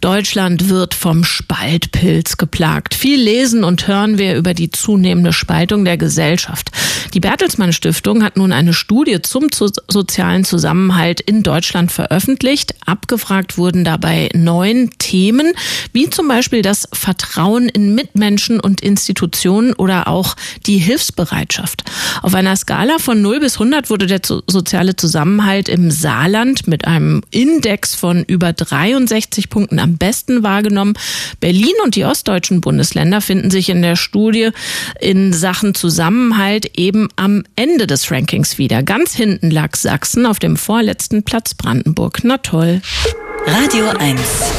Deutschland wird vom Spaltpilz geplagt. Viel lesen und hören wir über die zunehmende Spaltung der Gesellschaft. Die Bertelsmann Stiftung hat nun eine Studie zum sozialen Zusammenhalt in Deutschland veröffentlicht. Abgefragt wurden dabei 9 Themen, wie zum Beispiel das Vertrauen in Mitmenschen und Institutionen oder auch die Hilfsbereitschaft. Auf einer Skala von 0 bis 100 wurde der soziale Zusammenhalt im Saarland mit einem Index von über 63 Punkten am besten wahrgenommen. Berlin und die ostdeutschen Bundesländer finden sich in der Studie in Sachen Zusammenhalt eben am Ende des Rankings wieder. Ganz hinten lag Sachsen, auf dem vorletzten Platz Brandenburg. Na toll. Radio 1.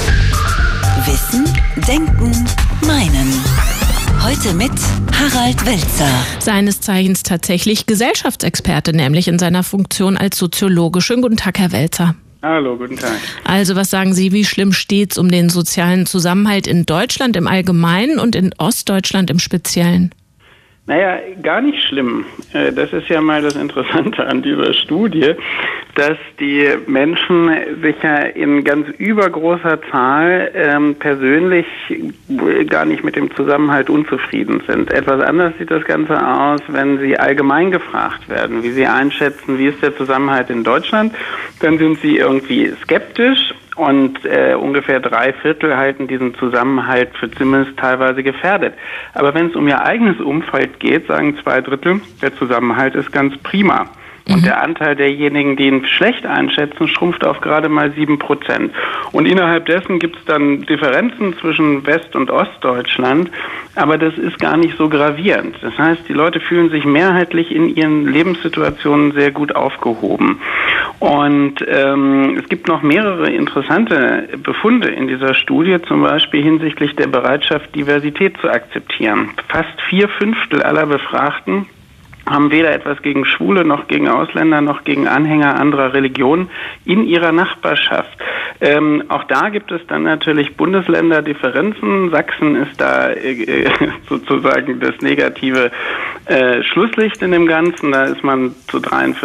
Wissen, Denken, Meinen. Heute mit Harald Welzer. Seines Zeichens tatsächlich Gesellschaftsexperte, nämlich in seiner Funktion als Soziologe. Schönen guten Tag, Herr Welzer. Hallo, guten Tag. Also, was sagen Sie, wie schlimm steht's um den sozialen Zusammenhalt in Deutschland im Allgemeinen und in Ostdeutschland im Speziellen? Naja, gar nicht schlimm. Das ist ja mal das Interessante an dieser Studie, dass die Menschen sich ja in ganz übergroßer Zahl persönlich gar nicht mit dem Zusammenhalt unzufrieden sind. Etwas anders sieht das Ganze aus, wenn sie allgemein gefragt werden, wie sie einschätzen, wie ist der Zusammenhalt in Deutschland. Dann sind sie irgendwie skeptisch. Und ungefähr 3/4 halten diesen Zusammenhalt für zumindest teilweise gefährdet. Aber wenn es um ihr eigenes Umfeld geht, sagen 2/3, der Zusammenhalt ist ganz prima. Und der Anteil derjenigen, die ihn schlecht einschätzen, schrumpft auf gerade mal 7%. Und innerhalb dessen gibt es dann Differenzen zwischen West- und Ostdeutschland, aber das ist gar nicht so gravierend. Das heißt, die Leute fühlen sich mehrheitlich in ihren Lebenssituationen sehr gut aufgehoben. Und es gibt noch mehrere interessante Befunde in dieser Studie, zum Beispiel hinsichtlich der Bereitschaft, Diversität zu akzeptieren. Fast 4/5 aller Befragten haben weder etwas gegen Schwule noch gegen Ausländer noch gegen Anhänger anderer Religionen in ihrer Nachbarschaft. Auch da gibt es dann natürlich Bundesländerdifferenzen. Sachsen ist da sozusagen das negative Schlusslicht in dem Ganzen. Da ist man zu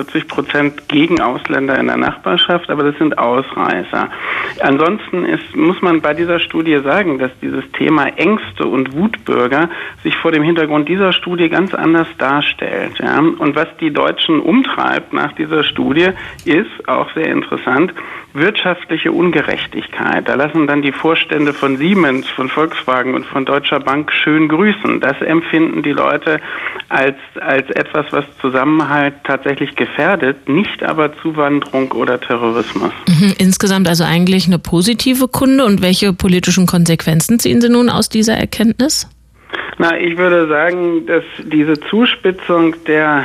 43% gegen Ausländer in der Nachbarschaft, aber das sind Ausreißer. Ansonsten muss man bei dieser Studie sagen, dass dieses Thema Ängste und Wutbürger sich vor dem Hintergrund dieser Studie ganz anders darstellt. Ja. Und was die Deutschen umtreibt nach dieser Studie, ist auch sehr interessant, wirtschaftliche Ungerechtigkeit. Da lassen dann die Vorstände von Siemens, von Volkswagen und von Deutscher Bank schön grüßen. Das empfinden die Leute als etwas, was Zusammenhalt tatsächlich gefährdet, nicht aber Zuwanderung oder Terrorismus. Insgesamt also eigentlich eine positive Kunde. Und welche politischen Konsequenzen ziehen Sie nun aus dieser Erkenntnis? Na, ich würde sagen, dass diese Zuspitzung der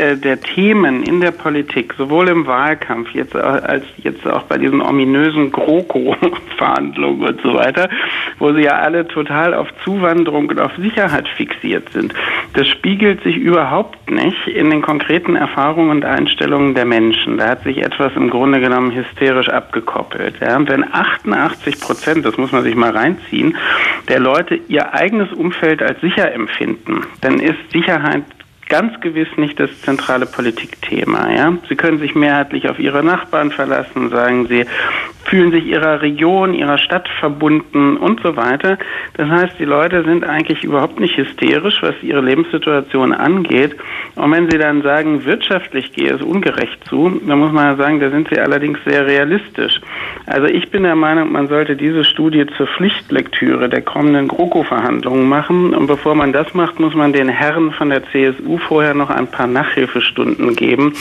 Themen in der Politik, sowohl im Wahlkampf als jetzt auch bei diesen ominösen GroKo-Verhandlungen und so weiter, wo sie ja alle total auf Zuwanderung und auf Sicherheit fixiert sind, das spiegelt sich überhaupt nicht in den konkreten Erfahrungen und Einstellungen der Menschen. Da hat sich etwas im Grunde genommen hysterisch abgekoppelt. Ja? Und wenn 88%, das muss man sich mal reinziehen, der Leute ihr eigenes Umfeld als sicher empfinden, dann ist Sicherheit ganz gewiss nicht das zentrale Politikthema. Ja? Sie können sich mehrheitlich auf ihre Nachbarn verlassen, sagen sie, fühlen sich ihrer Region, ihrer Stadt verbunden und so weiter. Das heißt, die Leute sind eigentlich überhaupt nicht hysterisch, was ihre Lebenssituation angeht. Und wenn sie dann sagen, wirtschaftlich gehe es ungerecht zu, dann muss man ja sagen, da sind sie allerdings sehr realistisch. Also ich bin der Meinung, man sollte diese Studie zur Pflichtlektüre der kommenden GroKo-Verhandlungen machen. Und bevor man das macht, muss man den Herren von der CSU vorher noch ein paar Nachhilfestunden geben.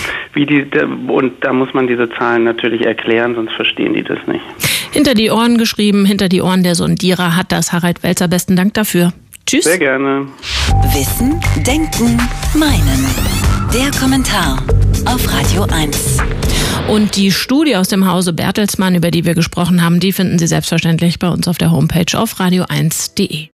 Und da muss man diese Zahlen natürlich erklären, sonst verstehen die das nicht. Hinter die Ohren geschrieben, hinter die Ohren der Sondierer hat das Harald Welzer. Besten Dank dafür. Tschüss. Sehr gerne. Wissen, Denken, Meinen. Der Kommentar auf Radio 1. Und die Studie aus dem Hause Bertelsmann, über die wir gesprochen haben, die finden Sie selbstverständlich bei uns auf der Homepage auf radio1.de.